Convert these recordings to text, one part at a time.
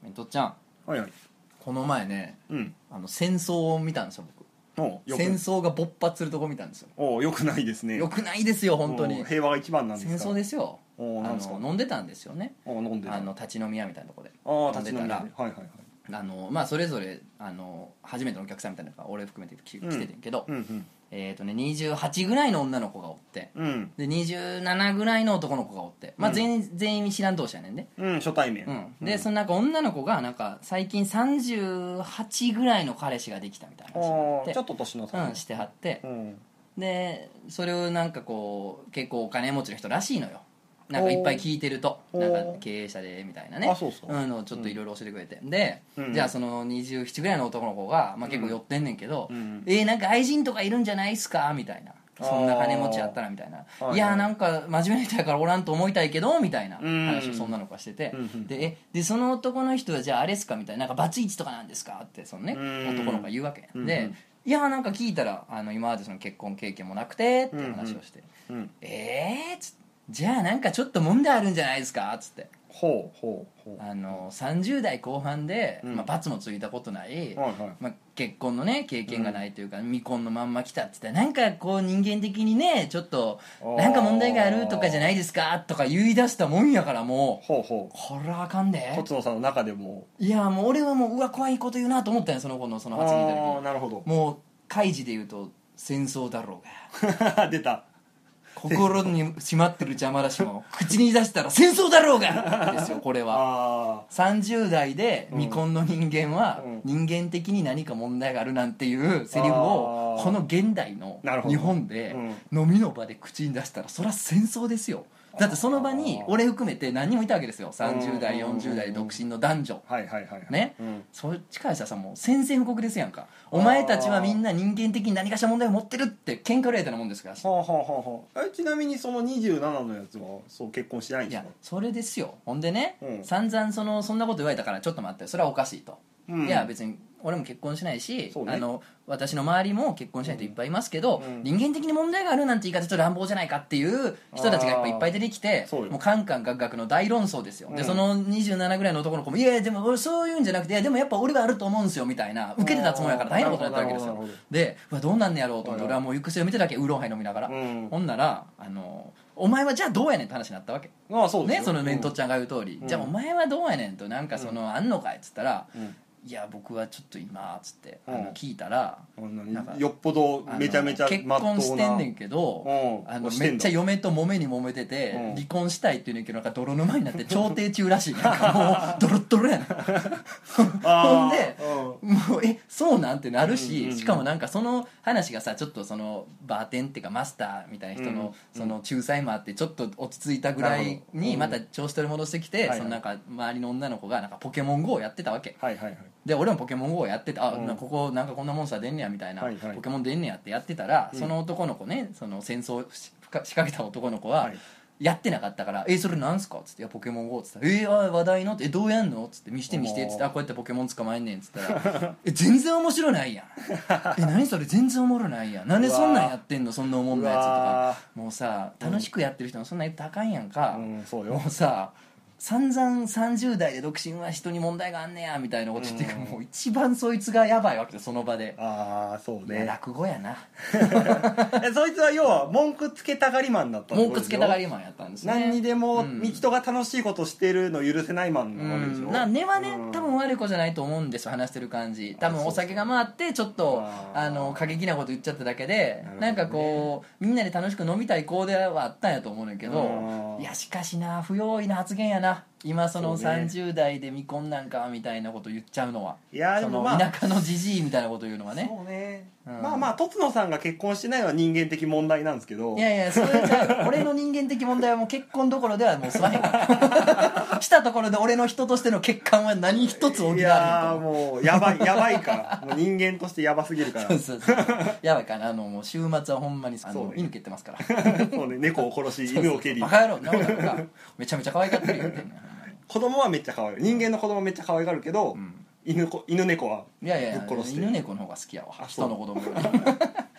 とっちゃん、 はいはい。 この前ね、 うん。 戦争を見たんですよ僕。戦争が勃発するとこ見たんですよ。 よくないですね。 よくないですよ本当に。 平和が一番なんですか。 戦争ですよ。 なんですか。 飲んでたんですよね。 飲んでた。 立ち飲み屋みたいなとこで飲ん立ち飲みでたら、 はいはいはい。 まあそれぞれ初めてのお客さんみたいなのが俺含めて来ててんけど、28ぐらいの女の子がおって、で27ぐらいの男の子がおって、まあ全員知らん同士やねんね。 初対面。 でそのなんか女の子がなんか最近38ぐらいの彼氏ができたみたいな話があって、 ちょっと年の差してはって、でそれをなんかこう結構お金持ちの人らしいのよ。なんかいっぱい聞いてるとなんか経営者でみたいなね、 そうそうのちょっといろいろ教えてくれて、で、じゃあその27ぐらいの男の子が、まあ、結構寄ってんねんけど、なんか愛人とかいるんじゃないっすかみたいな、そんな金持ちやったらみたいな、いやなんか真面目な人やからおらんと思いたいけどみたいな話をそんなのがしてて、でその男の人はじゃああれっすかみたいな、なんかバツイチとかなんですかってそのね男の子が言うわけで、いやなんか聞いたら今までその結婚経験もなくてって話をして、っつって、じゃあなんかちょっと問題あるんじゃないですかっつって、30代後半で、まあ、罰もついたことない、まあ、結婚のね経験がないというか、未婚のまんま来たって言ったらなんかこう人間的にねちょっとなんか問題があるとかじゃないですかとか言い出したもんやから、もうこれはあかんで、 とつのさんの中でもいやもう俺はもううわ怖いこと言うなと思ったんや、その子のその発言だけに。 なるほど。 もう開示で言うと戦争だろうが出た。 心にしまってる邪魔だしも口に出したら戦争だろうがですよこれは。30代で未婚の人間は人間的に何か問題があるなんていうセリフをこの現代の日本で飲みの場で口に出したらそりゃ戦争ですよ。だってその場に俺含めて何人もいたわけですよ。30代40代独身の男女ね、そっちからしたらさもう宣戦布告ですやんか。お前たちはみんな人間的に何かしら問題を持ってるって喧嘩売られたようなもんですから。 ちなみにその27のやつはそう結婚してないんですか。 いやそれですよ。ほんでね、散々そんなこと言われたからちょっと待ってそれはおかしいと、いや別に俺も結婚しないし、私の周りも結婚しない人いっぱいいますけど、人間的に問題があるなんて言い方ちょっと乱暴じゃないかっていう人たちがやっぱいっぱい出てきて、もうカンカンガクガクの大論争ですよ。でその27ぐらいの男の子もいやでも俺そういうんじゃなくて、いやでもやっぱ俺はあると思うんですよみたいな、受けてたつもりやから大変なことになったわけですよ。でどうなんねやろうと思って俺はもう行く末を見てたわけ、ウーロンハイ飲みながら、ほんならお前はじゃあどうやねんって話になったわけね。そのメントちゃんが言う通り、じゃあお前はどうやねんと、なんかあんのかいっつったら、いや僕はちょっと今つって聞いたら、 なんかよっぽどめちゃめちゃ結婚してんねんけどめっちゃ嫁と揉めに揉めてて離婚したいって言うねんけど、なんか泥沼になって調停中らしい。なんかもうドロッドロやねんほんでもうそうなんてなるし、しかもなんかその話がさちょっとそのバーテンっていうかマスターみたいな人のその仲裁もあってちょっと落ち着いたぐらいにまた調子取り戻してきて、そのなんか周りの女の子がなんかポケモン GO をやってたわけで、俺もポケモン GO やってて、ここなんかこんなモンスター出んねやみたいな、ポケモン出んねやってやってたら、その男の子ね、その戦争仕掛けた男の子はやってなかったから「それなんすか?」っつって「いやポケモン GO」っつったら「話題の?」って「どうやんの?」っつって「見して見して」っつって「こうやってポケモン捕まえんねん」っつったら「全然面白ないやん何それ全然おもろないやん、なんでそんなんやってんのそんなおもんなやつ」とか、もうさ楽しくやってる人もそんなん言ったらあかんやんか。もうさ散々30代で独身は人に問題があんねやみたいなこと言ってるから、もう一番そいつがやばいわけでその場で。 そうね、 落語やなそいつは要は文句つけたがりマンだったんですよ。 文句つけたがりマンやったんですね。 何にでも人が楽しいことしてるの許せないマンなわけでしょ。 根はね多分悪い子じゃないと思うんですよ、話してる感じ。多分お酒が回ってちょっと過激なこと言っちゃっただけで、なんかこうみんなで楽しく飲みたい子ではあったんやと思うねんけど、いやしかしな不用意な発言やな今その30代で未婚なんかみたいなこと言っちゃうのは。いやでも田舎のじじいみたいなこと言うのはね。 そうね、まあとつのさんが結婚してないのは人間的問題なんですけど、 いやそれじゃ俺の人間的問題はもう結婚どころではもうすまへんからしたところで俺の人としての欠陥は何一つ補われへんと。いやもうやばいからもう人間としてやばすぎるからそうやばいからもう週末はほんまに犬蹴ってますからそうね、猫を殺し犬を蹴りバカ野郎なんかめちゃめちゃ可愛がってるよって子供はめっちゃ可愛い、人間の子供めっちゃ可愛がるけど、犬猫はぶっ殺して。 犬猫の方が好きやわ人の子供より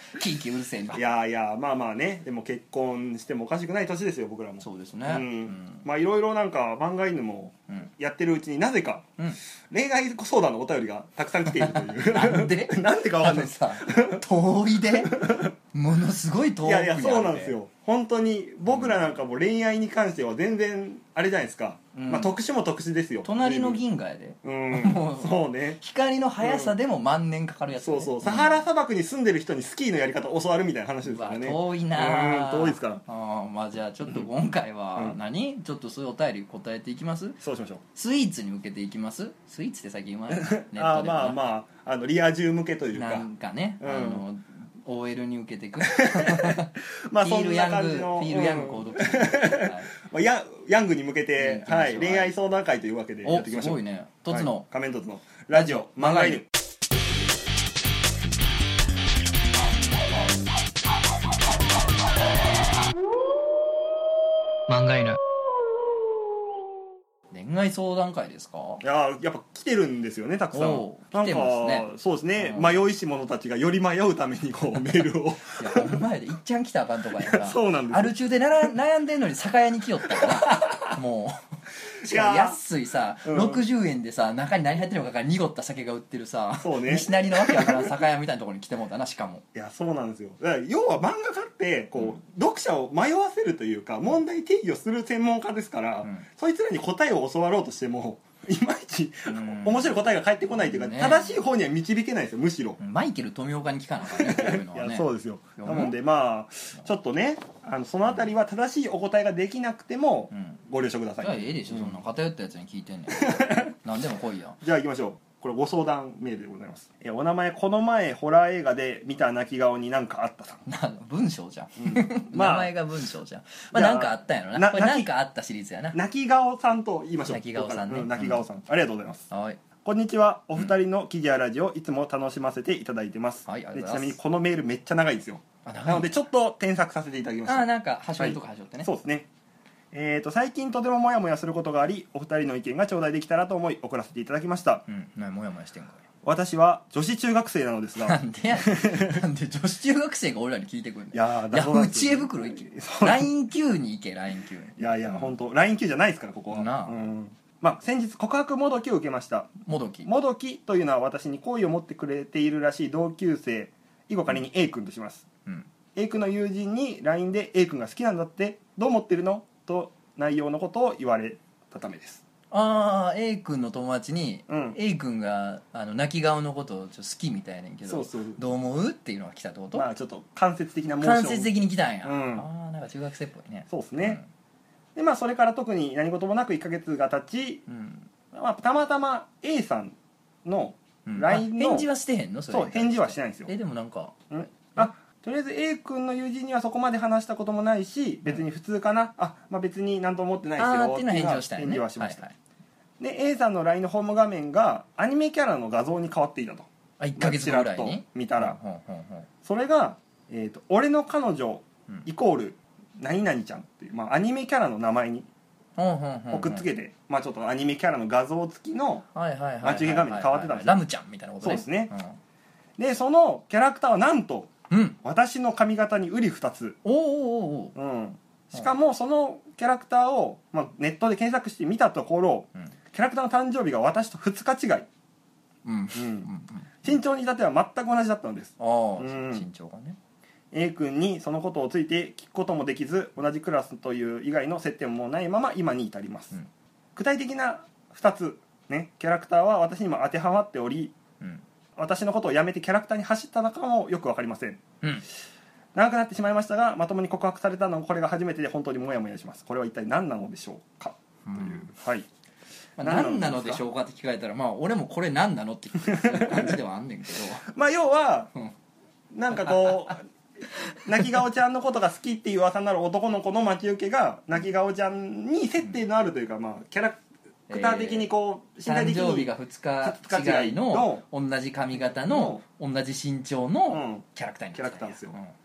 キーキーうるせえな。 いやいや、まあまあね、でも結婚してもおかしくない年ですよ僕らも。 そうですね、 まあいろいろなんか漫画犬もやってるうちになぜか恋愛相談のお便りがたくさん来ているというなんでなんでかわかんないさ、遠いでものすごい遠くにあるで。 いやいや、そうなんですよ。本当に僕らなんかも恋愛に関しては全然あれじゃないですか、まあ特殊も特殊ですよ。 隣の銀河やで、 もうそうね、 光の速さでも万年かかるやつ、ね、 そうサハラ砂漠に住んでる人にスキーのやり方を教わるみたいな話ですからね。 遠いな。 遠いですから。 まあじゃあちょっと今回は何、ちょっとそういうお便り答えていきます。 そうしましょう。 スイーツに向けていきます。スイーツって最近はネットでまあまあリア充向けというかなんかね、OL に受けていくまあそんな感じのフィールヤング購読者、 まあ、ヤングに向けて、はい、恋愛相談会というわけでやっていきましょう。 すごいね。とつの、 仮面凸のラジオ漫画犬。 漫画犬恋愛相談会ですか。 いやっぱ来てるんですよね、たくさん。 来てますね。 そうですね、迷いし者たちがより迷うためにこうメールをいやほんまやで、いっちゃん来たらあかんとかやからそうなんですアル中で悩んでんのに酒屋に来よったからもうしかも安いさ、60円でさ、中に何入ってるのかから濁った酒が売ってるさ、 そうね、 西成のわけわからん酒屋みたいなところに来てもうたな。しかもいやそうなんですよ。だから要は漫画家ってこう、読者を迷わせるというか問題定義をする専門家ですから、そいつらに答えを教わろうとしてもいまいち面白い答えが返ってこないというか、正しい方には導けないですよ、むしろ。 マイケル富岡に聞かなあかんね、こういうのはね。 いやそうですよ。なのでまあちょっとね、そのあたりは正しいお答えができなくてもご了承ください。 じゃあええでしょ、そんな偏ったやつに聞いてんねん何でも来いや。 じゃあ行きましょう。これご相談メールでございます。お名前、この前ホラー映画で見た泣き顔に何かあったさん。 文章じゃん、名前が文章じゃん。まあ何かあったんやろな。これ何かあったシリーズやな。 泣き顔さんと言いましょう。 泣き顔さんね。 泣き顔さん、ありがとうございます。 はい、 こんにちは。お二人の記事やラジオいつも楽しませていただいてます。 はい、 でちなみにこのメールめっちゃ長いですよ。なのでちょっと添削させていただきました。 なんか端折りとか端折ってね、 そうですね。最近とてもモヤモヤすることがあり、お二人の意見が頂戴できたらと思い送らせていただきました。 モヤモヤしてんかい。 私は女子中学生なのですがなんで女子中学生が俺らに聞いてくるんだよ。 ヤフー知恵袋行け、 LINE9 に行け。 LINE9 いや本当 LINE9 じゃないですからここはなあ、 まあ、先日告白もどきを受けました。もどきというのは私に好意を持ってくれているらしい同級生、以後仮に A 君とします、A 君の友人に LINE で A 君が好きなんだってどう思ってるのと内容のことを言われたためです。 A 君の友達に、A 君が泣き顔のことをちょっと好きみたいねんけど、どう思うっていうのが来たってこと。 まあちょっと間接的な間接的に来たんや、なんか中学生っぽいね。 そうですね、でまあそれから特に何事もなく1ヶ月が経ち、まあ、たまたま A さんの LINE の、 返事はしてへんの。 そう返事はしてないんですよ。 でもなんか、 とりあえず A 君の友人にはそこまで話したこともないし、別に普通かな、まあ別に何とも思ってないですよっていうのは返事をしたんやね。 返事はしました、で A さんの LINE のホーム画面がアニメキャラの画像に変わっていたと。 1ヶ月後ぐらいに見たら、それが、俺の彼女イコール何々ちゃんっていう、アニメキャラの名前にくっつけて、ちょっとアニメキャラの画像付きの待ち受け画面に変わってたんですよ。 ラムちゃんみたいなことね。 そうですね、でそのキャラクターはなんと、私の髪型に瓜二つ。しかもそのキャラクターを、ネットで検索して見たところ、キャラクターの誕生日が私と2日違い、身長に至っては全く同じだったのです。 身長がね。 A 君にそのことをついて聞くこともできず、同じクラスという以外の接点もないまま今に至ります、具体的な2つ、キャラクターは私にも当てはまっており、私のことをやめてキャラクターに走ったのかもよく分かりません、長くなってしまいましたが、まともに告白されたのもこれが初めてで本当にモヤモヤします。これは一体何なのでしょうか、という、 何なのでしょうかって聞かれたら、俺もこれ何なのって感じではあんねんけど要は、なんかこう泣き顔ちゃんのことが好きっていう噂になる男の子の待ち受けが泣き顔ちゃんに接点のあるというか、キャラクター的にこう、 誕生日が2日違いの同じ髪型の同じ身長のキャラクターになってたんですよ。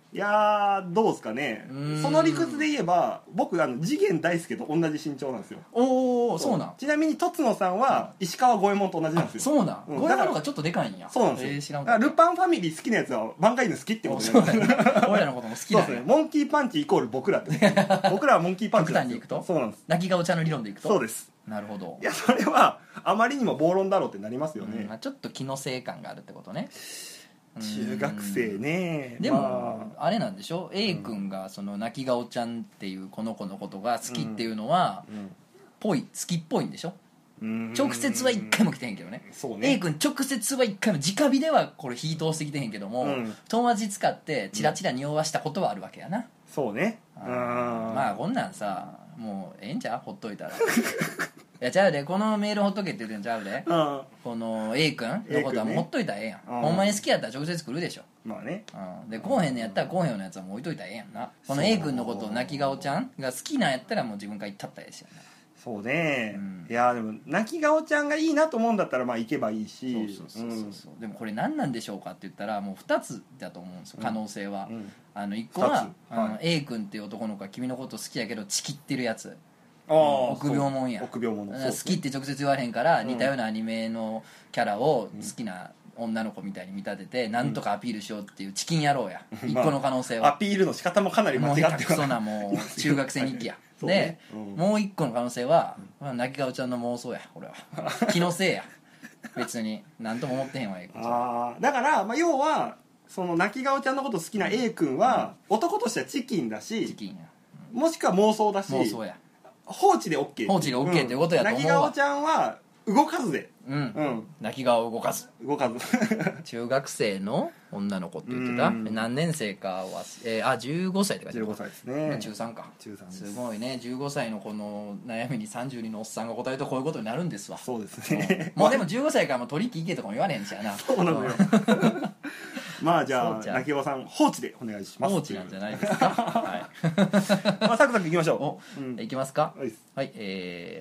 いやーどうですかね。その理屈で言えば僕次元大介と同じ身長なんですよ。 おお、そうなん。 ちなみにとつのさんは石川五右衛門と同じなんですよ。 そうなん。五右衛門の方がちょっとでかいんや。 そうなんですよ。 知らんだからルパンファミリー好きなやつは漫画犬好きってことで、 俺らのことも好きだね。 そうですね。モンキーパンチイコール僕らって僕らはモンキーパンチ極端にいくと、 そうなんです。 泣き顔ちゃんの理論でいくと、 そうです。 なるほど。 いやそれはあまりにも暴論だろうってなりますよね。 まあ、ちょっと気のせい感があるってことね。 中学生ね。 でも、あれなんでしょ、 A 君がその泣き顔ちゃんっていうこの子のことが好きっていうのは、ぽい、好きっぽいんでしょ。直接は一回も来てへんけどね。 そうね。 A 君直接は一回も直火ではこれ火通してきてへんけども、友達使ってチラチラ匂わしたことはあるわけやな。 そうね。 まあこんなんさもうええんちゃう、ほっといたら。いやちゃうで、このメールほっとけって言ってんちゃうで、この A 君のことはもうほっといたらええやん、ほんまに好きやったら直接来るでしょ。 まあね。 でこうへんのやったらこうへんのやつはもう置いといたらええやんな。この A 君のことを泣き顔ちゃんが好きなんやったらもう自分から言ったったらええしやな。 そうね、いやでも泣き顔ちゃんがいいなと思うんだったらまあ行けばいいし、 そうでもこれ何なんでしょうかって言ったらもう2つだと思うんですよ、可能性は。1個はA 君っていう男の子は君のこと好きやけどチキってるやつ、臆病もんや。 臆病もん、 好きって直接言われへんから似たようなアニメのキャラを好きな女の子みたいに見立ててなんとかアピールしようっていうチキン野郎や、1個の可能性は。 アピールの仕方もかなり間違ってる。 もう下手くそなもう中学生日記やで、もう1個の可能性は泣き顔ちゃんの妄想や、俺は気のせいや、別に何とも思ってへんわ。 だから、まあ、要はその泣き顔ちゃんのこと好きな A 君は男としてはチキンだし、 チキンや、 もしくは妄想だし、 妄想や、 放置で OK、 放置で OK っていうことやと思うわ。 泣き顔ちゃんは動かずで、 泣き顔を動かず中学生の女の子って言ってた、何年生かは15歳って書いてある。 15歳ですね。 中3か。 中3です。 すごいね、15歳のこの悩みに32のおっさんが答えるとこういうことになるんですわ。 そうですね、 もうでも15歳からもう取引行けとかも言われへんしやな。 そうなのよまあじゃあ泣き顔さん放置でお願いします。 放置なんじゃないですか。はいまあサクサクいきましょう。いきますか。はい、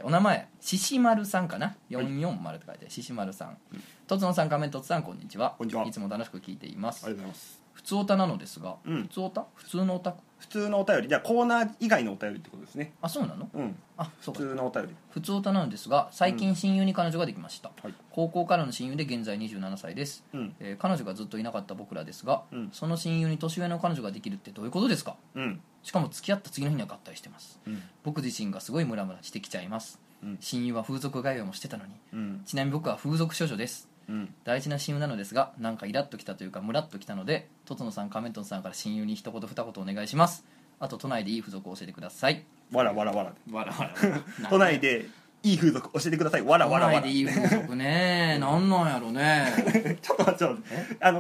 お名前ししまるさんかな、440って書いてししまるさん。とつのさん、仮面とつさん、こんにちは。いつも楽しく聞いています。 ありがとうございます。 普通オタなのですが、普通オタ、普通のオタ、 普通のお便り、じゃあコーナー以外のお便りってことですね。 あ、そうなの。そうか。 普通のお便り、 普通オタなのですが、最近親友に彼女ができました。高校からの親友で現在27歳です。彼女がずっといなかった僕らですが、その親友に年上の彼女ができるってどういうことですか。しかも付き合った次の日には合体してます。僕自身がすごいムラムラしてきちゃいます。親友は風俗通いもしてたのに、ちなみに僕は風俗処女です。大事な親友なのですが、なんかイラッときたというかムラッときたので、とつのさん、カメントンさんから親友に一言二言お願いします。あと都内でいい風俗を教えてください。 わらわらわらわらわら都内でいい風俗教えてください。わらわらわら。 都内でいい風俗ねなんなんやろねちょっと待って、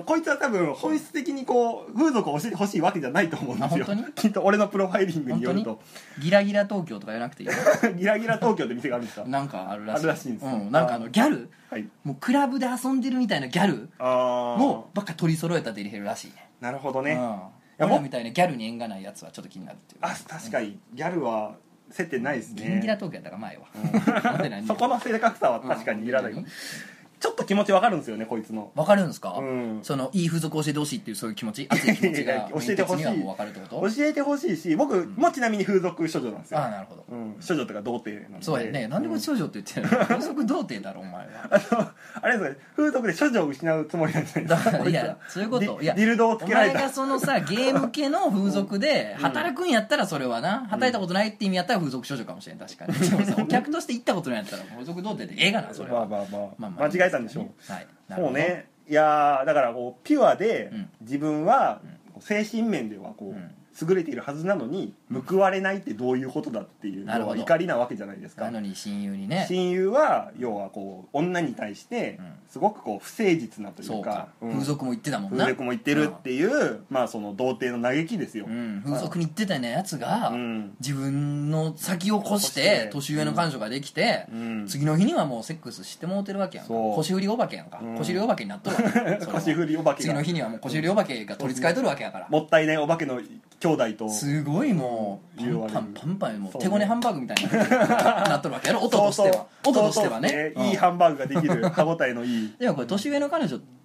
こいつは多分本質的にこう風俗を教えてほしいわけじゃないと思うんですよ。 本当にきっと俺のプロファイリングによると。 ギラギラ東京とか言わなくていいギラギラ東京って店があるんですか。 なんかあるらしい。 あるらしいんです。 なんかギャル、もうクラブで遊んでるみたいなギャルもばっか取り揃えたで入れるらしいね。 なるほどね。 俺らみたいなギャルに縁がないやつはちょっと気になるっていう。 確かにギャルは接点ないですね。 ギンギラ東京やったから前はそこの正確さは確かにいらない。ちょっと気持ちわかるんですよね、こいつの。 わかるんですか。そのいい風俗教えてほしいっていうそういう気持ち、熱い気持ちが教えてほしい。 分かるってこと。 教えてほしいし、僕もちなみに風俗処女なんですよ。 なるほど。 処女とか童貞なんで。 そうやね。なんでこれ処女って言ってるの。風俗童貞だろお前は。 あれですね、風俗で処女を失うつもりなんじゃないですか。 いやそういうこと。いやディルドをつけられた。 お前がそのさゲーム系の風俗で働くんやったらそれはな、働いたことないって意味やったら風俗処女かもしれん。確かに。でもさお客として行ったことないやったら風俗童貞でええがなそれは。 間違えたんでしょう。 はい。 そうね。いやだからこうピュアで自分は精神面ではこう優れているはずなのに報われないってどういうことだっていうのは怒りなわけじゃないですか。 なのに親友にね、 親友は要はこう女に対してすごくこう不誠実なというか、 風俗も行ってたもんな。 風俗も行ってるっていうまあその童貞の嘆きですよ。 風俗に行ってたようなやつが自分の先を越して年上の彼女ができて、次の日にはもうセックスしてもうてるわけやんか。腰振りお化けやんか。腰振りお化けになっとるわけ。 腰振りお化け。 次の日にはもう腰振りお化けが取り憑えとるわけやから。 もったいないお化けの兄弟とすごいもうパンパンもう手ごねハンバーグみたいなっとるわけやろ。音としてはねいいハンバーグができる歯応えのいい。 でもこれ年上の彼女っ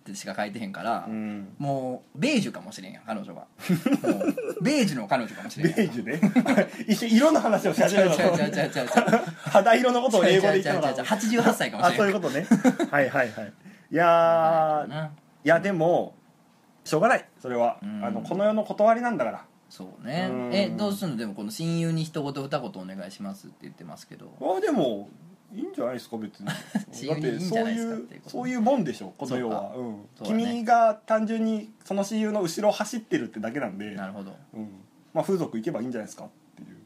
ってしか書いてへんから、 うん、 もうベージュかもしれんやん彼女がもうベージュの彼女かもしれんやん。 ベージュね一緒色の話をし始めたの肌色のことを英語で言ったのが 88歳かもしれん。 あ、そういうことねはいはいはい。いやでもしょうがない、それは、この世の断りなんだから。 そうね。どうするの？でもこの親友に一言二言お願いしますって言ってますけど、 でもいいんじゃないですか別に親友にいいんじゃないですかっていうこと。 そういうもんでしょこの世は、 ね、 君が単純にその親友の後ろを走ってるってだけなんで。 なるほど、 まあ風俗行けばいいんじゃないですかっていう。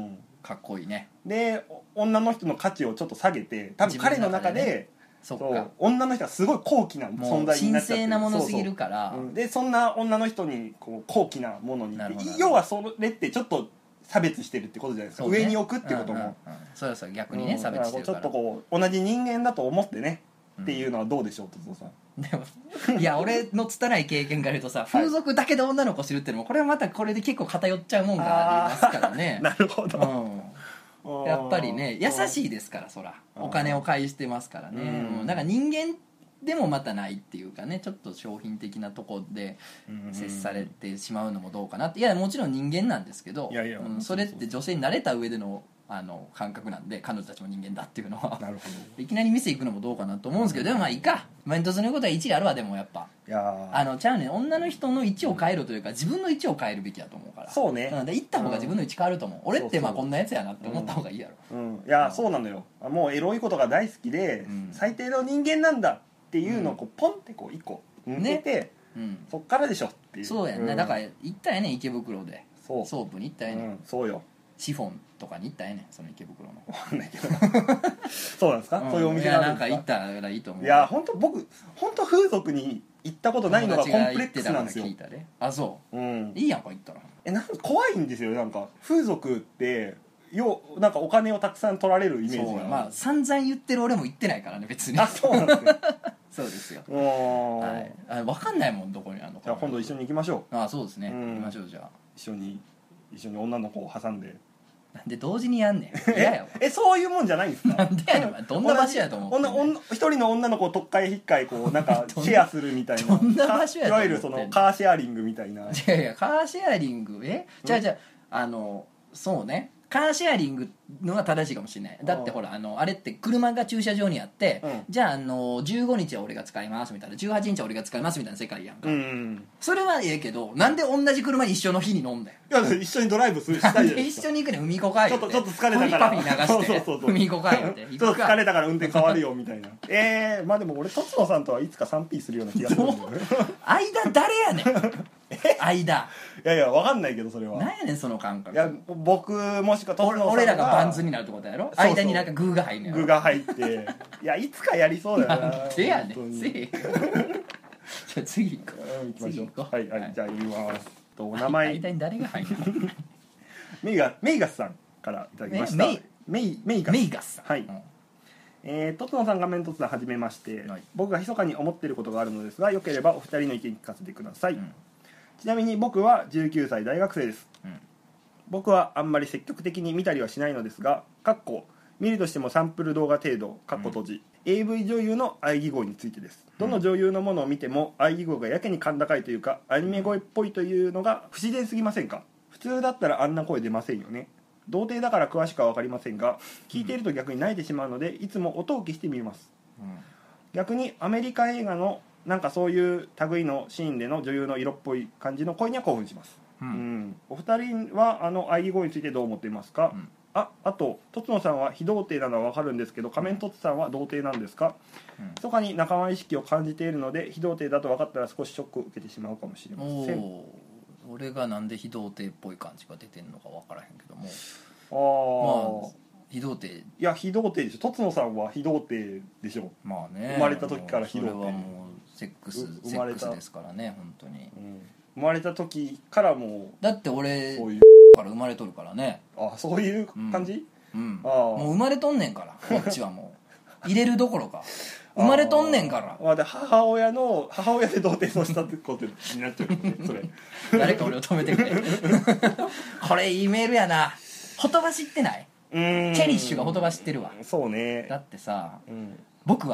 かっこいいね。 で女の人の価値をちょっと下げて、多分彼の中でそう女の人はすごい高貴な存在になっちゃって、 神聖なものすぎるから、 でそんな女の人にこう高貴なものに、要はそれってちょっと差別してるってことじゃないですか、上に置くってことも、 そうそう逆にね、差別してるから、 ちょっとこう同じ人間だと思ってね、っていうのはどうでしょう、哲夫さん。 でもいや俺の拙い経験から言うとさ、風俗だけで女の子知るっていうのもこれはまたこれで結構偏っちゃうもんがありますからねなるほど、 やっぱりね優しいですから、そらお金を返してますからね、だから人間でもまたないっていうかね、ちょっと商品的なとこで接されてしまうのもどうかなって。いやもちろん人間なんですけど、それって女性になれた上での感覚なんで、彼女たちも人間だっていうのは。 なるほど。 いきなり店行くのもどうかなと思うんですけど、でもまあいいか、メントスのことは一理あるわ。でもやっぱちゃうねん、女の人の位置を変えるというか、自分の位置を変えるべきだと思うから。 そうね、 で行った方が自分の位置変わると思う。俺ってまあこんなやつやなって思った方がいいやろ。 いやそうなのよ、もうエロいことが大好きで、最低の人間なんだっていうのをこうポンってこう一個抜けて、そっからでしょっていう。 そうやんね、だから行ったやねん、池袋でソープに行ったやねん、 そうよ、 シフォンとかに行ったやねん、その池袋の。 わかんないけどそうなんですか、そういうお店なんか行ったらいいと思う。 いや僕本当風俗に行ったことないのがコンプレックスなんですよ。 あ、そう、いいやんか行ったら。 なんか怖いんですよ、なんか風俗ってなんかお金をたくさん取られるイメージが。 まあ散々言ってる俺も行ってないからね別に。 あ、そうなんですねそうですよ。分かんないもんどこにあるのか。 じゃあ今度一緒に行きましょう。 あ、そうですね、行きましょう。じゃあ一緒に女の子を挟んで。 なんで同時にやんねん。嫌やわ。 そういうもんじゃないんですか。 なんでやねん、どんな場所やと思う。 一人の女の子をとっかえひっかえこうなんかシェアするみたいな。 どんな場所やと思ってんの。 いわゆるそのカーシェアリングみたいな。 いやカーシェアリングじゃあそうね、カーシェアリングのが正しいかもしれない。だってほらあれって車が駐車場にあって、じゃあ15日は俺が使いますみたいな、18日は俺が使いますみたいな世界やんか、それはええけど、なんで同じ車に一緒の日に飲んだよ。 いや一緒にドライブしたいじゃないですか。 一緒に行くね、海行こかいって。 ちょっと疲れたからパフィー流して海行こかいってちょっと疲れたから運転変わるよみたいなまあでも俺とつのさんとはいつか 3P するような気がするんだよね間誰やねん間。 いや分かんないけど、それは何やねんその感覚。 いや僕もしくはとつのさんが俺らがバンズになるってことやろ。間になんかグーが入んねん。 具が入っていやいつかやりそうだよな。 なんでやねん。せえじゃあ次行こう。 行きましょう。はい、じゃあ読みます。お名前間に誰が入るのメイガスさんからいただきました。メイガスさん、はい。とつのさん、画面とつのはじめまして、僕が密かに思っていることがあるのですが、よければお二人の意見聞かせてください。ちなみに僕は19歳大学生です。僕はあんまり積極的に見たりはしないのですが、見るとしてもサンプル動画程度閉じ、AV 女優の喘ぎ声についてです。どの女優のものを見ても喘ぎ声がやけに甲高いというか、アニメ声っぽいというのが不自然すぎませんか。普通だったらあんな声出ませんよね。童貞だから詳しくは分かりませんが、聞いていると逆に泣いてしまうので、いつも音を消してみます。逆にアメリカ映画のなんかそういう類のシーンでの女優の色っぽい感じの声には興奮します。お二人は喘ぎ声についてどう思っていますか。あととつのさんは非童貞なのは分かるんですけど、仮面とつさんは童貞なんですか。密かに仲間意識を感じているので、非童貞だと分かったら少しショックを受けてしまうかもしれません。 俺がなんで非童貞っぽい感じが出てんのか分からへんけども、まあ非童貞。いや非童貞でしょ。とつのさんは非童貞でしょ。 まあね、 生まれた時から非童貞。 それはもうセックスですからね、本当に、 生まれた時からもう。 だって俺そういうから生まれとるからね。 そういう感じ、 もう生まれとんねんから、こっちはもう入れるどころか生まれとんねんから。 で母親で童貞をしたってことになっちゃうねそれ誰か俺を止めてくれこれいいメールやな。ほとばしってない。チェリッシュがほとばしってるわ。 そうね。 だってさ、僕は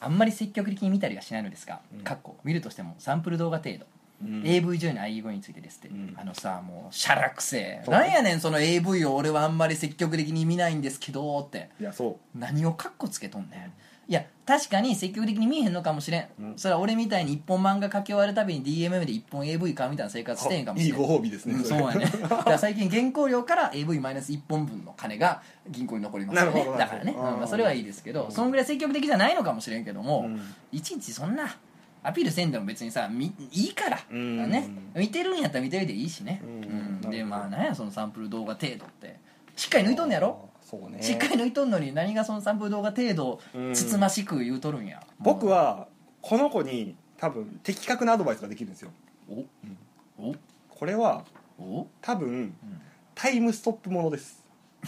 あんまり積極的に見たりはしないのですが、見るとしてもサンプル動画程度、AV 上の愛義語についてですって、さもうしゃらくせえなんやねんその AV を俺はあんまり積極的に見ないんですけどって、 いやそう何をカッコつけとんねん。いや確かに積極的に見えへんのかもしれん、それは俺みたいに一本漫画描き終わるたびに DMM で一本 AV 買うみたいな生活してへんかもしれん。 いいご褒美ですね、 そうやねだから最近原稿料から AV-1 本分の金が銀行に残りますよね。だからね、それはいいですけど、そんぐらい積極的じゃないのかもしれんけども、いちいちそんなアピールせんでも別にさいいから、ね、見てるんやったら見てるでいいしね、でまあなんやそのサンプル動画程度ってしっかり抜いとんのやろ。そうね、しっかり抜いとんのに何がそのサンプル動画程度つつましく言うとるんや。 僕はこの子に多分的確なアドバイスができるんですよ。これは多分タイムストップものです。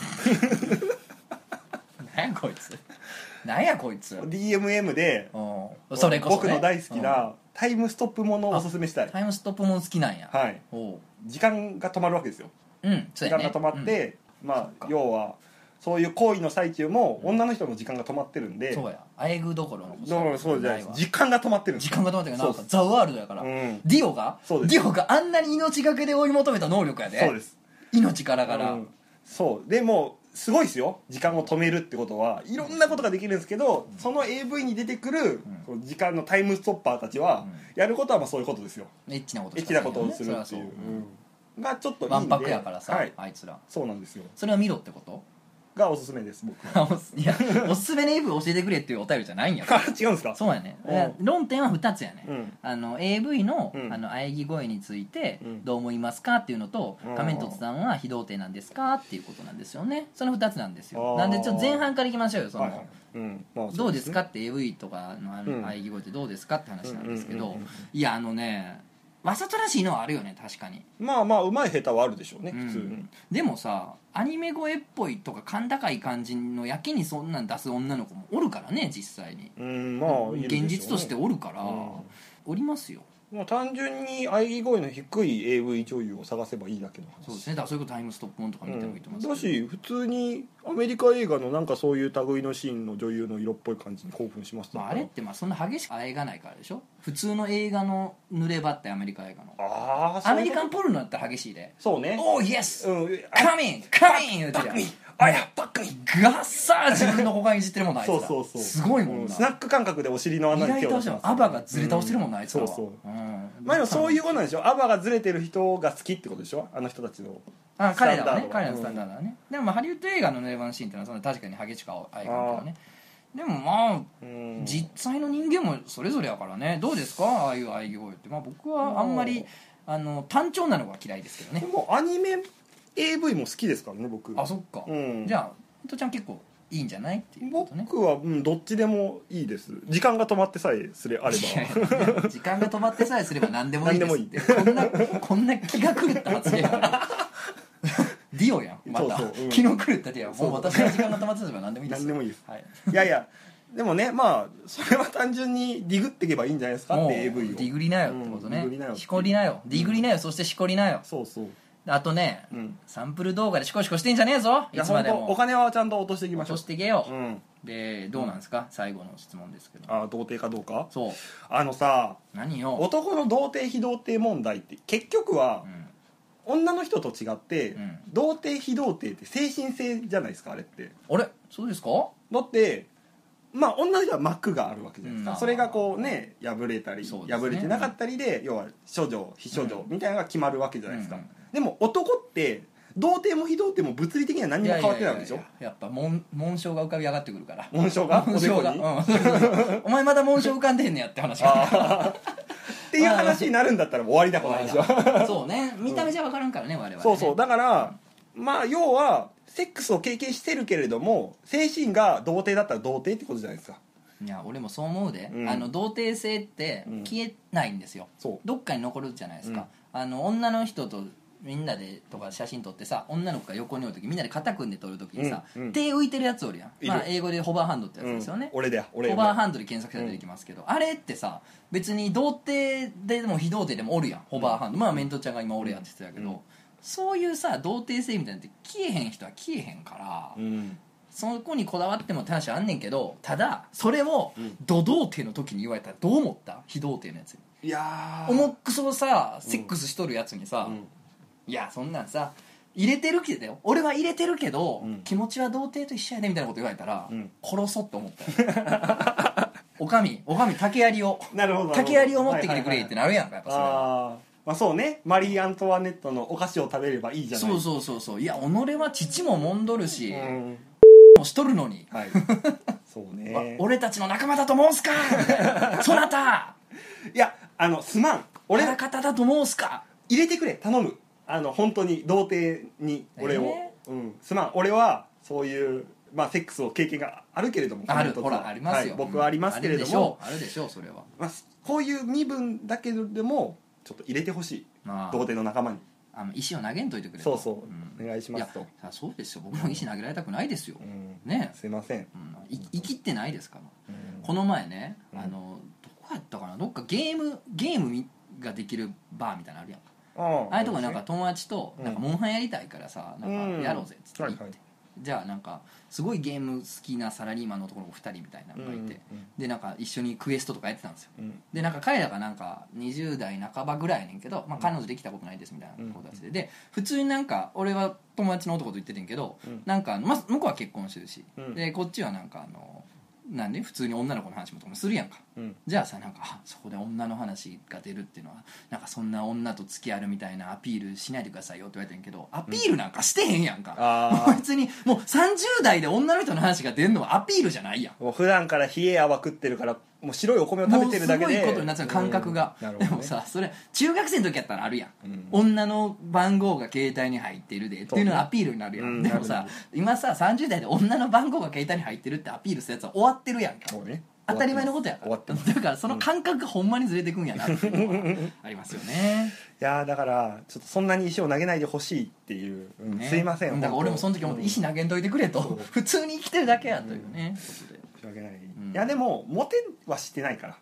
何やこいつ何やこいつ DMM でそれこそ、ね、 僕の大好きなタイムストップものをおすすめしたい。 タイムストップもの好きなんや。 はい。時間が止まるわけですよ。時間が止まって、まあ要はそういう行為の最中も女の人の時間が止まってるんで、 そうやあえぐどころのそうじゃないです。時間が止まってるんです。 時間が止まってるなんかザ・ワールドやから、ディオがあんなに命がけで追い求めた能力やで。 そうです。 命からがら、 そうでもすごいですよ。時間を止めるってことはいろんなことができるんですけど、その AV に出てくる時間のタイムストッパーたちはやることはまあそういうことですよ。 エッチなことをするっていう、がちょっといいんで、 わんぱくやからさ、あいつら。 そうなんですよ。 それを見ろってことがおすすめです僕は。 いやおすすめの AV 教えてくれっていうお便りじゃないんや違うんですか。 そうやね。論点は2つやね、AV の喘ぎ声についてどう思いますかっていうのと、仮面凸さんは非童貞なんですかっていうことなんですよね。その2つなんですよ。なんでちょっと前半からいきましょうよ。そのどうですかって AV とかの喘ぎ声ってどうですかって話なんですけど、いやわざとらしいのはあるよね。確かにまあまあうまい下手はあるでしょうね、普通に。 でもさアニメ声っぽいとか甲高い感じのやけにそんなん出す女の子もおるからね、実際に。 まあ現実としておるから、おりますよ。 単純に喘ぎ声の低い AV 女優を探せばいいだけの話。 そうですね。だからそういうことタイムストップもんとか見てもいいと思いますだし普通にアメリカ映画のなんかそういう類のシーンの女優の色っぽい感じに興奮しました、 あれってそんな激しく映画ないからでしょ。普通の映画の濡れ場ってアメリカ映画のアメリカンポルノだったら激しいで。 そうね。 おーイエスカミンカミン言うてるやん。あやバックにガッサー自分の股間いじってるもんなあいつら。そうすごいもんな。 スナック感覚でお尻の穴に手を出してます。 アバがずれ倒してるもんなあいつらは。 まあでもそういうことなんでしょ。アバがずれてる人が好きってことでしょ、あの人たちの。 彼らはね、彼らのスタンダードはね。でもハリウッド映画の濡れ場のシーンってのはその確かに激しくあいかんけどね。でもまあ実際の人間もそれぞれやからね。どうですかああいう喘ぎ声って。僕はあんまり単調なのが嫌いですけどね。 でもアニメ AV も好きですからね僕。 あそっか、じゃあ伊藤ちゃん結構いいんじゃないっていうことね。 僕は、どっちでもいいです。時間が止まってさえすれあれば時間が止まってさえすれば何でもいいですってこんな気が狂った発言ディオやんまた。気の狂ったディオ。もう私は時間が止まってさえすれば何でもいいです。 何でもいいです、いやいやでもね、まあそれは単純にディグっていけばいいんじゃないですかって AV を。 ディグりなよってことね。しこりなよ。ディグりなよ、そしてしこりなよ。 そうそう。 あとね、サンプル動画でシコシコしてんじゃねえぞ。いつまでもお金はちゃんと落としていきましょう。 落としていけよ、でどうなんですか、最後の質問ですけど。 童貞かどうか。 そうさ何よ男の童貞非童貞問題って結局は、女の人と違って、童貞非童貞って精神性じゃないですかあれって。 あれそうですか。 だってまあ女の人は膜があるわけじゃないですか、それがこうね破れたり、破れてなかったりで、要は処女非処女みたいなのが決まるわけじゃないですか、でも男って童貞も非童貞も物理的には何にも変わってないわけでしょ。 やっぱ紋章が浮かび上がってくるから。 紋章がお前まだ紋章浮かんでんねやって話がっていう話になるんだったら終わりだこの話は。 そうね、見た目じゃ分からんからね我々ね。 そうだからまあ要はセックスを経験してるけれども精神が童貞だったら童貞ってことじゃないですか。 いや俺もそう思うで、童貞性って消えないんですよ、どっかに残るじゃないですか、女の人とみんなでとか写真撮ってさ、女の子が横におる時みんなで肩組んで撮る時にさ、手浮いてるやつおるやん、英語でホバーハンドってやつですよね、 俺ホバーハンドで検索したら出てきますけど、あれってさ別に童貞でも非童貞でもおるやんホバーハンド、メントちゃんが今俺やって言ってたけど、そういうさ童貞性みたいなのって消えへん人は消えへんから、 そこにこだわってもって話はあんねんけど、ただそれを土童貞の時に言われたらどう思った？非童貞のやつに。 いや重くそさセックスしとるやつにさ、いやそんなんさ入れてるけど俺は入れてるけど、気持ちは童貞と一緒やでみたいなこと言われたら、殺そうって思ったよおかみ竹槍を竹槍を持ってきてくれってなるやんか、やっぱそれは。 まあそうね、マリー・アントワネットのお菓子を食べればいいじゃない。 そういや己は父ももんどるし、もしとるのに、 はい、そうね俺たちの仲間だと申すかそなたいやすまん俺ら方だと申すか、 入れてくれ頼む、本当に童貞に俺を、すまん俺はそういうまあセックスを経験があるけれども、 ほらありますよ、 僕はありますけれども、 あるでしょうそれは、 まあ、こういう身分だけでもちょっと入れてほしい、童貞の仲間に石を投げんといてくれと。 そう、お願いしますと。いやそうですよ、僕も石投げられたくないですよ、ね、 すいません、 生きてないですから、この前ね、どこやったかな、どっかゲームができるバーみたいなのあるやんか、ああいうとこなんか友達となんかモンハンやりたいからさ、なんかやろうぜっつって言って、じゃあなんかすごいゲーム好きなサラリーマンのところ2人みたいなのがいて、でなんか一緒にクエストとかやってたんですよ、でなんか彼らがなんか20代半ばぐらいやねんけど、まあ、彼女できたことないですみたいな子たちで、普通になんか俺は友達の男と言っててんけど、なんか向こうは結婚してるし、でこっちはなんかなんで普通に女の子の話もとかもするやんか、じゃあさなんかそこで女の話が出るっていうのはなんかそんな女と付き合うみたいなアピールしないでくださいよって言われてんけど、アピールなんかしてへんやんか、別にもう30代で女の人の話が出るのはアピールじゃないやん。 もう普段から冷え泡食ってるからもう白いお米を食べてるだけでもうすごいことになっちゃう感覚が、でもさそれ中学生の時やったらあるやん、女の番号が携帯に入ってるでっていうのがアピールになるやん、でもさ今さ30代で女の番号が携帯に入ってるってアピールするやつは終わってるやんか、当たり前のことやから、だからその感覚がほんまにずれてくんやなっていうのはありますよねいやだからちょっとそんなに石を投げないでほしいっていう、すいません、 だから俺もその時思って石投げんといてくれと、普通に生きてるだけやというね、ことで申し訳ない、いやでもモテはしてないから、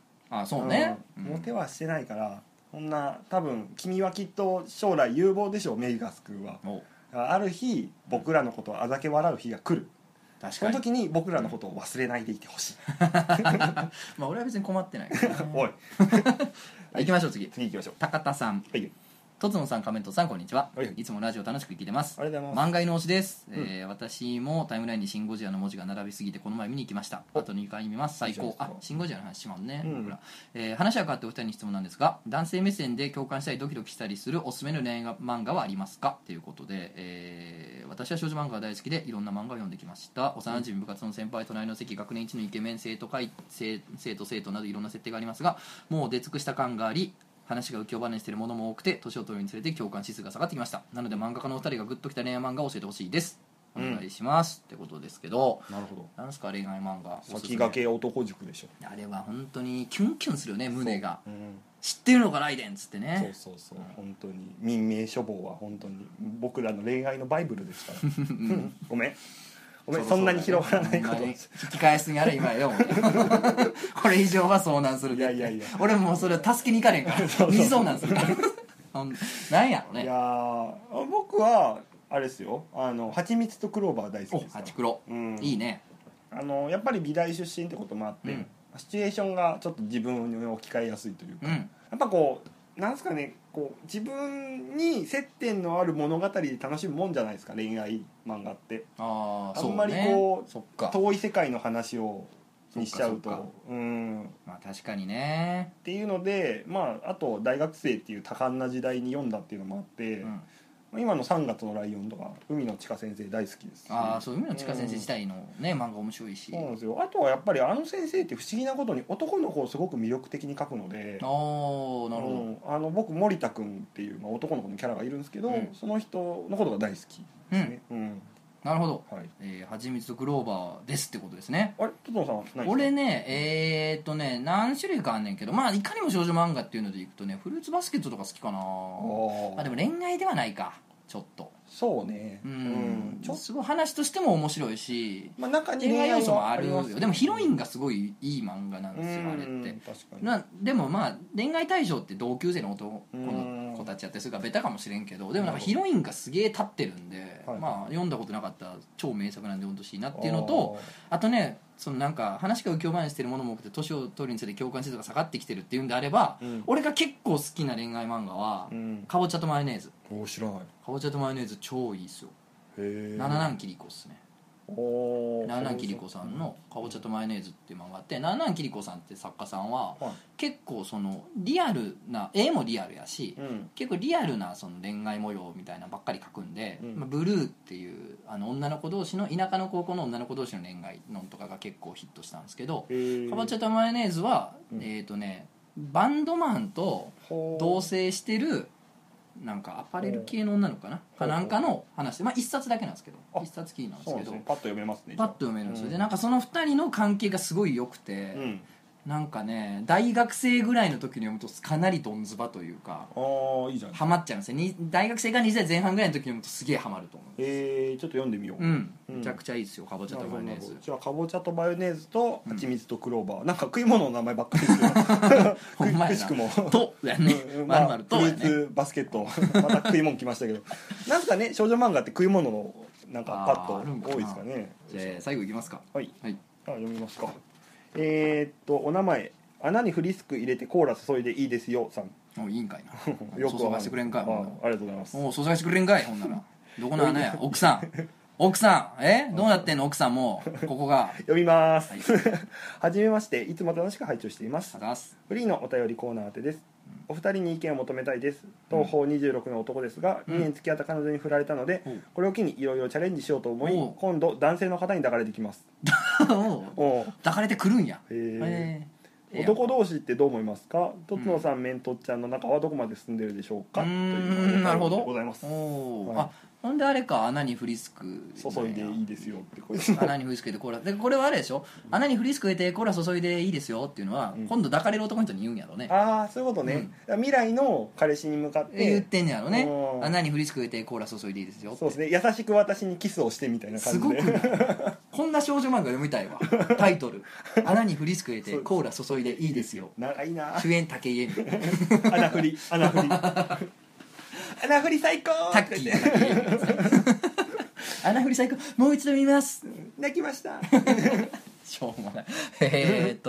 そうね、 モテはしてないから、そんな多分君はきっと将来有望でしょう、メイガス君は。ある日僕らのことをあざけ笑う日が来る、その時に僕らのことを忘れないでいてほしいまあ俺は別に困ってないから、ね、 おい行きましょう、次行きましょう。 高田さん、 はい、 とつのさん、仮面とさん、こんにちは。いつもラジオ楽しく聞いてます。 ありがとうございます。 漫画の推しです、私もタイムラインにシンゴジラの文字が並びすぎてこの前見に行きました。あと2回見ます。最高。シンゴジラの話しまうね、僕ら。話は変わってお二人に質問なんですが、男性目線で共感したりドキドキしたりするおすすめの恋愛漫画はありますかということで、私は少女漫画が大好きでいろんな漫画を読んできました。幼馴染部活の先輩、隣の席、学年一のイケメン生徒会、生徒などいろんな設定がありますが、もう出尽くした感があり、話が浮世離れしているものも多くて年を取るにつれて共感指数が下がってきました。なので漫画家のお二人がグッときた恋愛漫画を教えてほしいです。お願いします、ってことですけど、 なるほど。 なんすか恋愛漫画、 先駆け男塾でしょ。 あれは本当にキュンキュンするよね、胸が、知ってるのかライデンっつってね。 そう、本当に民命処方は本当に僕らの恋愛のバイブルですからごめんそんなに広がらないこと引き返すにあれ今よこれ以上は遭難する。 いや俺もそれ助けに行かれんから二次遭難するからなんやろね。 いや僕はあれですよ、蜂蜜とクローバー大好きですから。 蜂黒、いいね。 やっぱり美大出身ってこともあって、シチュエーションがちょっと自分に置き換えやすいというか、やっぱこうなんすかね、こう自分に接点のある物語で楽しむもんじゃないですか、恋愛漫画って。あんまりこう、遠い世界の話をにしちゃうと、 まあ確かにねっていうので、あと大学生っていう多感な時代に読んだっていうのもあって、今の3月のライオンとか海野千佳先生大好きですし。 そう、海野千佳先生自体のね、漫画面白いし。 そうなんですよ。あとはやっぱり先生って不思議なことに男の子をすごく魅力的に描くので、 なるほど。僕森田君っていう、男の子のキャラがいるんですけど、その人のことが大好きですね。 なるほど。蜂蜜とクローバーですってことですね。 あれ、トトノさんは何？ 俺ね、何種類かあんねんけど、いかにも少女漫画っていうのでいくとね、フルーツバスケットとか好きかな。でも恋愛ではないか、ちょっと。 そうね、 すごい話としても面白いし、 中に恋愛要素もあるよ。でもヒロインがすごいいい漫画なんですよ、あれって。 確かに。 でも恋愛対象って同級生の男の子たちやってそれからベタかもしれんけど、でもなんかヒロインがすげえ立ってるんで、読んだことなかった超名作なんで読んでほしいなっていうのと、あとね、そのなんか話が浮世離れしてるものも多くて年を取るにつれて共感性とか下がってきてるっていうんであれば、俺が結構好きな恋愛漫画はかぼちゃとマヨネーズ。 知らない。 かぼちゃとマヨネーズ超いいっすよ。七南桐子っすね。七南桐子さんの「かぼちゃとマヨネーズ」っていう漫画があって、七南桐子さんって作家さんは結構そのリアルな絵もリアルやし、結構リアルなその恋愛模様みたいなばっかり描くんで、ブルーっていう女の子同士の田舎の高校の女の子同士の恋愛のとかが結構ヒットしたんですけど、かぼちゃとマヨネーズはバンドマンと同棲してるなんかアパレル系の女の子かなんかの話で、一冊だけなんですけど、一冊きりなんですけど、 パッと読めますね。 パッと読めるんですよ。でなんかその2人の関係がすごい良くて、なんかね大学生ぐらいの時に読むとかなりドンズバというか、 いいじゃん、 ハマっちゃうんですよ。大学生が20代前半ぐらいの時に読むとすげえハマると思う。 ちょっと読んでみよう。 めちゃくちゃいいですよ、かぼちゃとマヨネーズ。 じゃあかぼちゃとマヨネーズと蜂蜜とクローバー、なんか食い物の名前ばっかりですよほんまやな。くしくもとやね、まるまるとやね。 フルーツバスケットまた食い物来ましたけどなんかね少女漫画って食い物のなんかパッと多いですかね。 じゃあ最後いきますか。 はい、読みますか。お名前穴にフリスク入れてコーラ注いでいいですよさん。 いいんかいな。 よく注がしてくれんかい。 ありがとうございます。 注がしてくれんかい。ほんならどこの穴や奥さん奥さんどうなってんの奥さん。もここが読みます、はじめまして、いつも楽しく拝聴しています。フリーのお便りコーナー宛てです。お二人に意見を求めたいです。東方26の男ですが、2年付き合った彼女に振られたので、これを機にいろいろチャレンジしようと思い、今度男性の方に抱かれてきます。 抱かれてくるんや。 男同士ってどう思いますか。とつのさん、メントちゃんの中はどこまで進んでるでしょうか。 なるほど。 ございます。 ほんであれか、穴にフリスク注いでいいですよって穴にフリスク入れてコーラで、これはあれでしょ、穴にフリスク入れてコーラ注いでいいですよっていうのは、今度抱かれる男の人に言うんやろね。 ああそういうことね、未来の彼氏に向かって言ってんやろね。穴にフリスク入れてコーラ注いでいいですよって。 そうですね、優しく私にキスをしてみたいな感じで。 すごくこんな少女漫画読みたいわ。タイトル穴にフリスク入れてコーラ注いでいいですよ。 長いな。 主演武井絵美。 穴振り穴振り最高タッキー穴振り最高、もう一度見ます。 泣きましたしょうもない。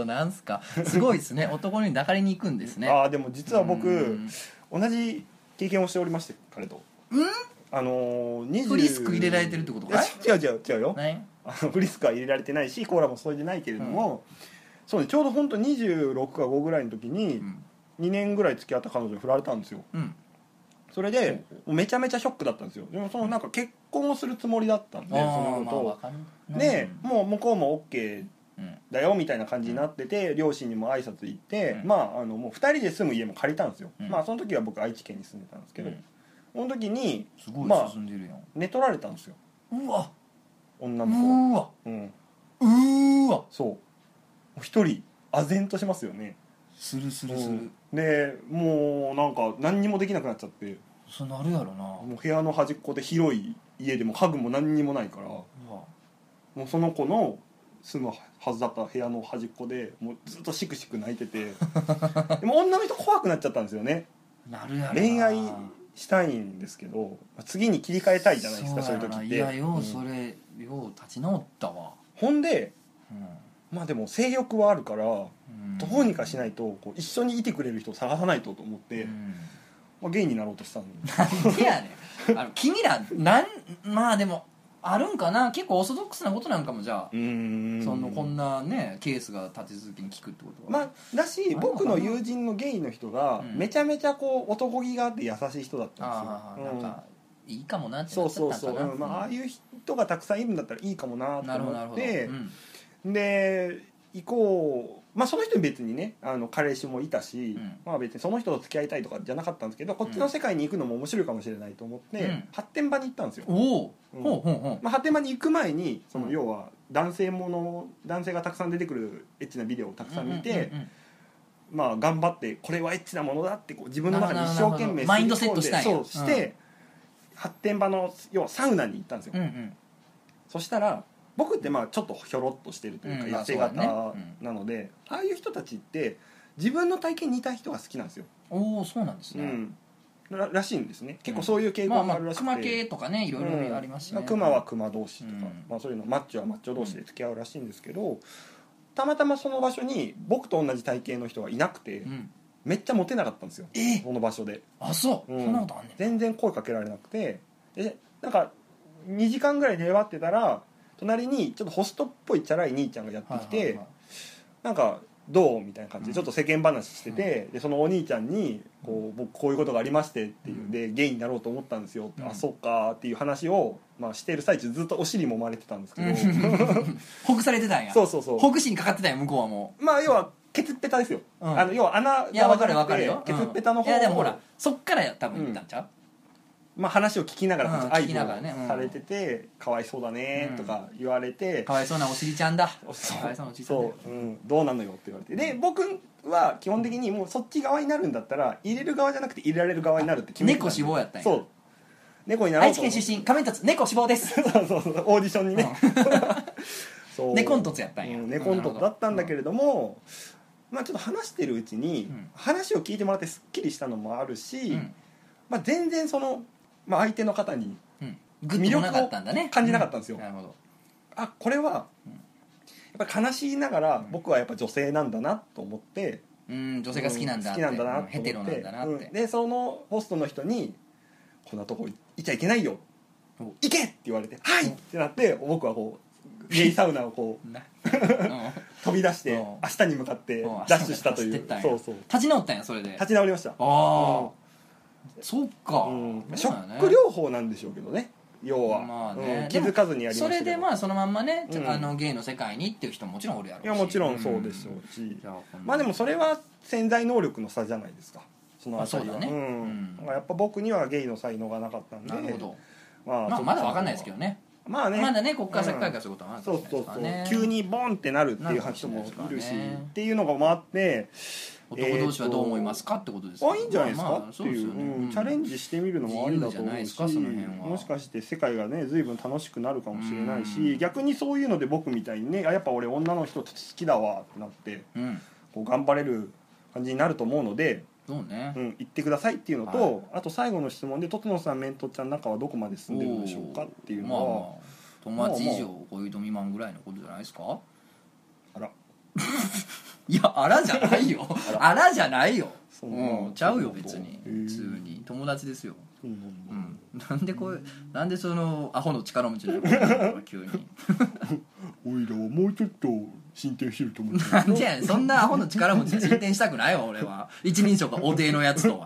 なんすか、すごいですね。男に抱かれに行くんですね。 でも実は僕同じ経験をしておりまして、彼と。 フリスク入れられてるってことか。 違うよ。フリスクは入れられてないしコーラも注いでないけれども、そうね、ちょうど本当26か5ぐらいの時に2年ぐらい付き合った彼女に振られたんですよ。それでめちゃめちゃショックだったんですよ。でもそのなんか結婚をするつもりだったんで、そのことでもう向こうも OK だよみたいな感じになってて、両親にも挨拶行って、もう2人で住む家も借りたんですよ。その時は僕愛知県に住んでたんですけど、その時に寝取られたんですよ。 うわ、 女の子。 うわ、 そう一人唖然としますよね。 するでもうなんか何にもできなくなっちゃって。 そうなるやろな。 もう部屋の端っこで広い家でも家具も何にもないから、もうその子の住むはずだった部屋の端っこでもうずっとシクシク泣いててでも女の人怖くなっちゃったんですよね。 なるやろな。 恋愛したいんですけど次に切り替えたいじゃないですか、そういう時って。 いやようそれ、よう立ち直ったわ。 ほんで、でも性欲はあるから、どうにかしないとこう一緒にいてくれる人を探さないとと思って、ゲイになろうとしたんで。 なんでやねん君らでもあるんかな。結構オーソドックスなことなんかも。じゃあこんなねケースが立て続けに聞くってことは、 だし僕の友人のゲイの人がめちゃめちゃこう男気があって優しい人だったんですよ。なんかいいかもなってなっちゃったんかな。 ああいう人がたくさんいるんだったらいいかもなと思って、で行こう。その人に別にね彼氏もいたし、別にその人と付き合いたいとかじゃなかったんですけど、こっちの世界に行くのも面白いかもしれないと思って、発展場に行ったんですよ。発展場に行く前に要は男性がたくさん出てくるエッチなビデオをたくさん見て、頑張ってこれはエッチなものだってこう自分の中に一生懸命マインドセットしたんや。 そうして発展場の要はサウナに行ったんですよ、 うんうん、 そしたら僕ってまあちょっとひょろっとしてるというか痩せ型なので、ああいう人たちって自分の体型に似た人が好きなんですよ。 おお、そうなんですね、 らしいんですね。結構そういう傾向があるらしくて、 クマ系とかね、いろいろありますしね。 クマはクマ同士とか、そういうのマッチョはマッチョ同士で付き合うらしいんですけど、たまたまその場所に僕と同じ体型の人がいなくて、めっちゃモテなかったんですよ、その場所で。 あ、そう、そんなことあんねん。 全然声かけられなくて、でなんか2時間ぐらい粘ってたら隣にちょっとホストっぽいチャラい兄ちゃんがやってきて、なんかどうみたいな感じでちょっと世間話してて、でそのお兄ちゃんに僕こういうことがありましてっていうで、ゲイになろうと思ったんですよって、あ、そうかっていう話を、してる最中ずっとお尻もまれてたんですけどほぐされてたんや。 そうそうそう、 ほぐしにかかってたんや、向こうはもう。 要はケツっぺたですよ、要は穴いや、分かる分かるよ、 ケツっぺたの方を、 いやでもほらそっから多分行ったんちゃう、 話を聞きながら聞きながらね、 されてて、かわいそうだねとか言われて、 かわいそうなお尻ちゃんだ、かわいそうなお尻ちゃんだよ、 どうなのよって言われて、で僕は基本的にもうそっち側になるんだったら入れる側じゃなくて入れられる側になるって決めてたんで、 猫志望やったんや。 そう、猫になろう愛知県出身仮面凸猫志望ですそうオーディションにね、 そう猫ん凸やったんや、 猫ん凸だったんだけれども、ちょっと話してるうちに、話を聞いてもらってすっきりしたのもあるし、全然その、相手の方に魅力を感じなかったんですよ。 なるほど。 あ、これはやっぱり悲しいながら僕はやっぱ女性なんだなと思って、 女性が好きなんだって、 好きなんだなと思って、 ヘテロなんだなって、 でそのホストの人にこんなとこいちゃいけないよ、行けって言われて、はいってなって、僕はこうゲイサウナをこう飛び出して明日に向かってダッシュしたという、そうそう、 立ち直ったんや。それで立ち直りました。ああ、そっか、 ショック療法なんでしょうけどね、要は、気づかずにやりましたけど、 それでそのまんまね、ゲイの世界にっていう人ももちろんおるやろうし、 いやもちろんそうでしょうし、でもそれは潜在能力の差じゃないですか、そのあたりは。やっぱ僕にはゲイの才能がなかったんで、 なるほど、まだ分かんないですけどね、まだね、こっから先からそういうことはあるんですかね。 急にボンってなるっていう人もいるし、っていうのがあって、 男同士はどう思いますかってことですか。 いいんじゃないですかっていう、チャレンジしてみるのもありだと思うし、もしかして世界がね随分楽しくなるかもしれないし、逆にそういうので僕みたいにね、やっぱ俺女の人好きだわってなって、こう頑張れる感じになると思うので、 そうね、 言ってくださいっていうのと、あと最後の質問で、とつのさん、メントちゃん仲はどこまで進んでるんでしょうかっていうのは、 友達以上恋人未満ぐらいのことじゃないですか。 あらいや、あらじゃないよあらじゃないよ、ちゃうよ別に、普通に友達ですよ。なんでそのアホの力持ちなの急においらはもうちょっと進展してると思う。 なんでやねん、そんなアホの力持ちで進展したくないわ俺は。一人称かお手のやつとは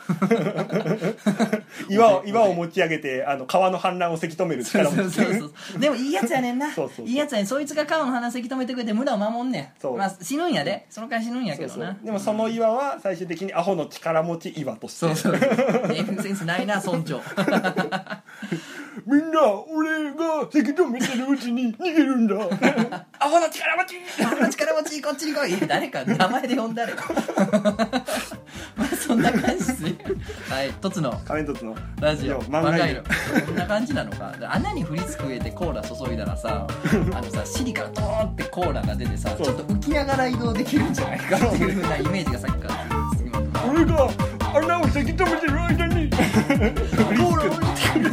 岩を持ち上げて川の氾濫をせき止める力持ち。 そうでもいいやつやねんな。いいやつやねん。そいつが川の氾濫せき止めてくれて村を守んねん。死ぬんやで、その回死ぬんやけどな。 でもその岩は最終的にアホの力持ち岩として、 ネームセンスないな村長みんな俺がせき止めてるうちに逃げるんだアホの力持ち、 アホの力持ち、こっちに来い。誰か名前で呼んだれそんな感じですね。はい、とつの仮面凸のラジオ漫画色、こんな感じなのか。穴にフリスク入れてコーラ注いだらさ、尻からドーンってコーラが出てさ、ちょっと浮きながら移動できるんじゃないかっていう風なイメージがさっきから俺が穴をせき止めてる間にフリスク